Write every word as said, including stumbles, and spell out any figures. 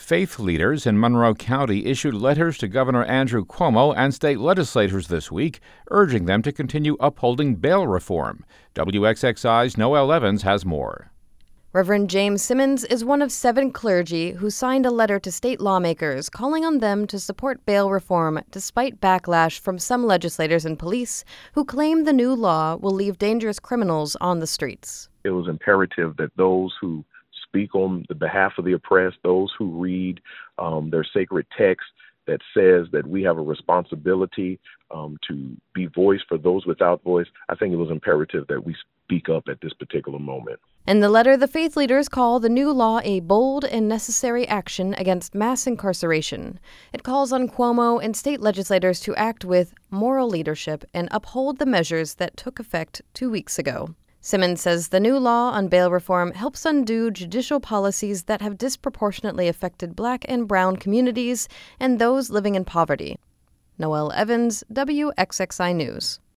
Faith leaders in Monroe County issued letters to Governor Andrew Cuomo and state legislators this week, urging them to continue upholding bail reform. W X X I's Noel Evans has more. Reverend James Simmons is one of seven clergy who signed a letter to state lawmakers calling on them to support bail reform despite backlash from some legislators and police who claim the new law will leave dangerous criminals on the streets. It was imperative that those who speak on the behalf of the oppressed, those who read um, their sacred text that says that we have a responsibility um, to be voice for those without voice, I think it was imperative that we speak up at this particular moment. In the letter, the faith leaders call the new law a bold and necessary action against mass incarceration. It calls on Cuomo and state legislators to act with moral leadership and uphold the measures that took effect two weeks ago. Simmons says the new law on bail reform helps undo judicial policies that have disproportionately affected Black and brown communities and those living in poverty. Noel Evans, W X X I News.